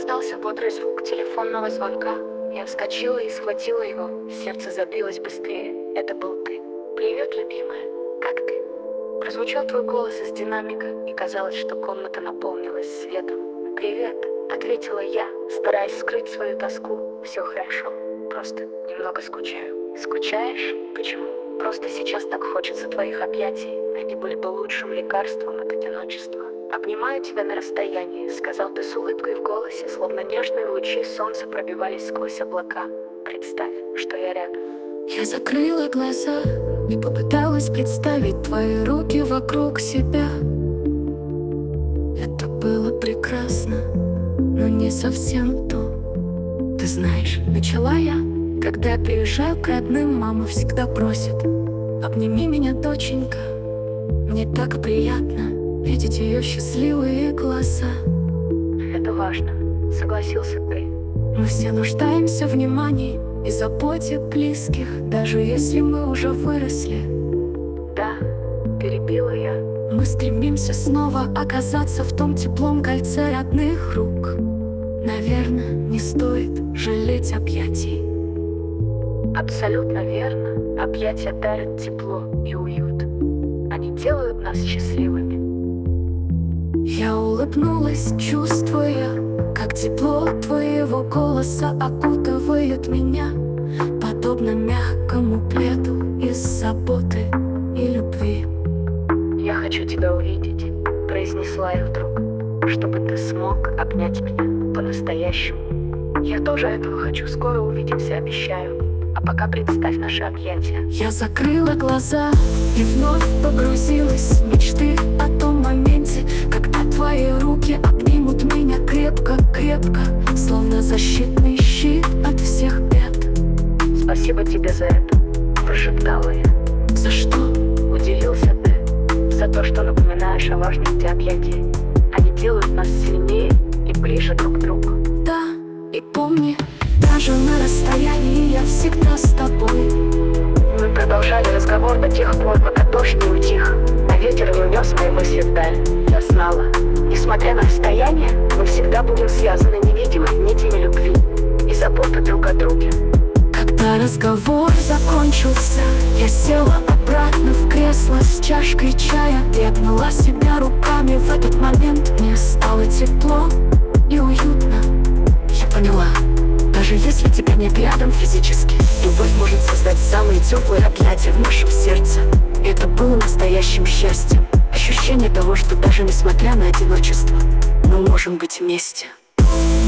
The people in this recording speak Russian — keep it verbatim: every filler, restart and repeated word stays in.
Раздался бодрый звук телефонного звонка. Я вскочила и схватила его. Сердце забилось быстрее. Это был ты. «Привет, любимая. Как ты?» Прозвучал твой голос из динамика, и казалось, что комната наполнилась светом. «Привет», — ответила я, стараясь скрыть свою тоску. «Все хорошо. Просто немного скучаю». «Скучаешь? Почему?» «Просто сейчас так хочется твоих объятий. Они были бы лучшим лекарством от одиночества». «Обнимаю тебя на расстоянии», — сказал ты с улыбкой в голосе, словно нежные лучи солнца пробивались сквозь облака. «Представь, что я рядом». Я закрыла глаза и попыталась представить твои руки вокруг себя. Это было прекрасно, но не совсем то. Ты знаешь, начала я, когда я приезжаю к родным, мама всегда просит: обними меня, доченька. Мне так приятно видеть ее счастливые глаза. «Это важно», — согласился ты. Мы все нуждаемся в внимании и заботе близких, даже если мы уже выросли. «Да», — перебила я. Мы стремимся снова оказаться в том теплом кольце родных рук. Наверное, не стоит жалеть объятий. Абсолютно верно. Объятия дарят тепло и уют. Они делают нас счастливыми. Я улыбнулась, чувствуя, как тепло твоего голоса окутывает меня, подобно мягкому пледу из заботы и любви. «Я хочу тебя увидеть», — произнесла я вдруг, «чтобы ты смог обнять меня по-настоящему. Я тоже этого хочу, скоро увидимся, обещаю. А пока представь наши объятия». Я закрыла глаза и вновь погрузилась в мечты о том моменте, когда твои руки обнимут меня крепко-крепко, словно защитный щит от всех бед. «Спасибо тебе за это», — прошептала я. За что? — удивился ты. «За то, что напоминаешь о важности объятий. Они делают нас сильнее и ближе друг к другу». Да, и помни, даже на расстоянии я всегда с тобой. Мы продолжали разговор до тех пор, пока дождь не утих, а ветер не унес мои мысли вдаль. Я знала, несмотря на расстояние, мы всегда будем связаны невидимой нитями любви и заботы друг о друге. Когда разговор закончился, я села обратно в кресло с чашкой чая и обняла себя руками. В этот момент мне стало тепло и уютно. Я поняла, даже если тебя нет рядом физически, любовь может создать самые теплые объятия в нашем сердце. И это было настоящим счастьем. Ощущение того, что даже несмотря на одиночество, мы можем быть вместе.